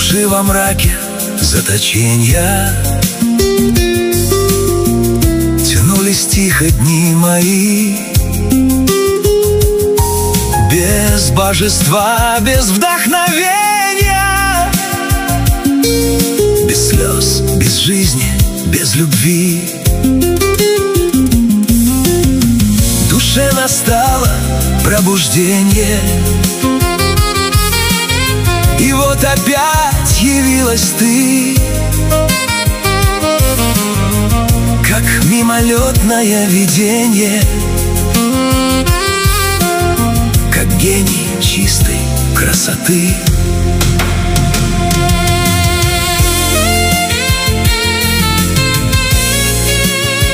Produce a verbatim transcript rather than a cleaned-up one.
души во мраке заточенья. Тянулись тихо дни мои, без божества, без вдохновения, без слез, без жизни, без любви. В душе настало пробуждение, и вот опять явилась ты, как мимолетное видение, как гений чистой красоты.